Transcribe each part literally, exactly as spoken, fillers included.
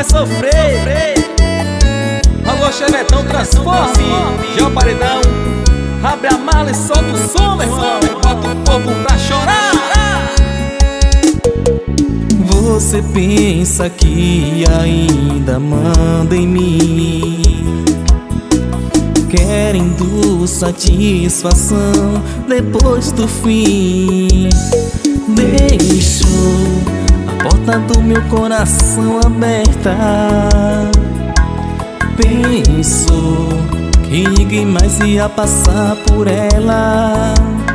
sofrer. Alô, Chevetão, transforme. Já o paredão, abre a mala e solta o som, meu irmão. Bota o povo pra chorar. Você pensa que ainda manda em mim, querendo satisfação depois do fim. Deixo a porta do meu coração aberta. Penso que ninguém mais ia passar por ela.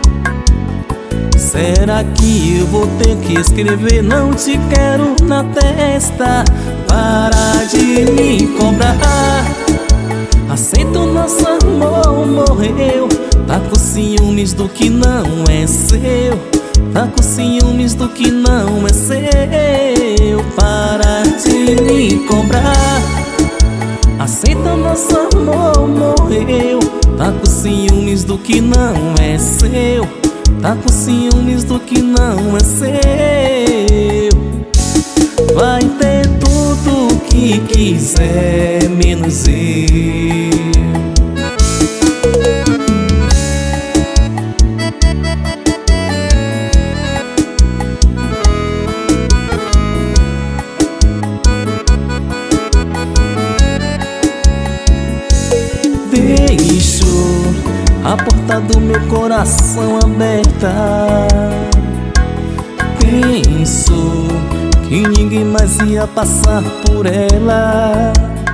Será que eu vou ter que escrever não te quero na testa? Para de me cobrar. Aceita o nosso amor, morreu. Tá com ciúmes do que não é seu. Tá com ciúmes do que não é seu. Para de me cobrar. Aceita o nosso amor, morreu. Tá com ciúmes do que não é seu. Tá com ciúmes do que não é seu. Vai ter tudo o que quiser, menos eu. Deixo a porta do meu coração aberta. Penso que ninguém mais ia passar por ela.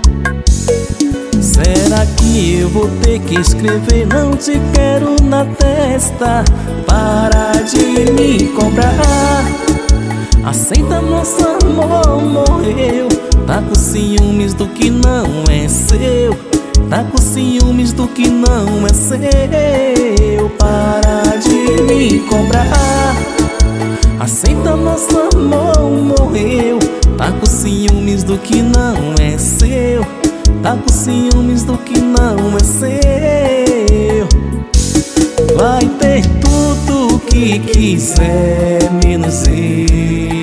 Será que eu vou ter que escrever não te quero na testa? Para de me cobrar. Aceita nosso amor, morreu. Tá com ciúmes do que não é seu. Tá com ciúmes do que não é seu. Para de me cobrar. Aceita nosso amor, morreu. Tá com ciúmes do que não é seu. Tá com ciúmes do que não é seu. Vai ter tudo o que quiser, menos eu.